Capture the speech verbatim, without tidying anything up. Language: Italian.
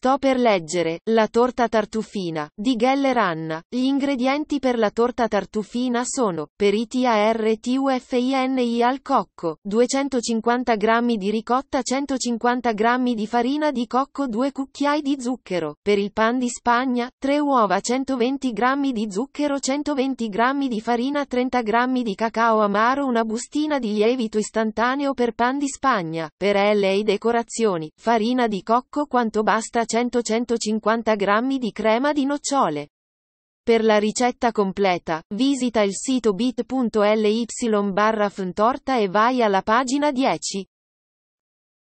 Sto per leggere La torta tartufina di Geller Anna. Gli ingredienti per la torta tartufina sono: per-tartufini al cocco, duecentocinquanta grammi di ricotta, centocinquanta grammi di farina di cocco, due cucchiai di zucchero. Per il pan di Spagna, tre uova, centoventi grammi di zucchero, centoventi grammi di farina, trenta grammi di cacao amaro, una bustina di lievito istantaneo per pan di Spagna. Per le decorazioni, farina di cocco quanto basta, cento centocinquanta grammi di crema di nocciole. Per la ricetta completa, visita il sito bit punto ly barra fntorta e vai alla pagina dieci.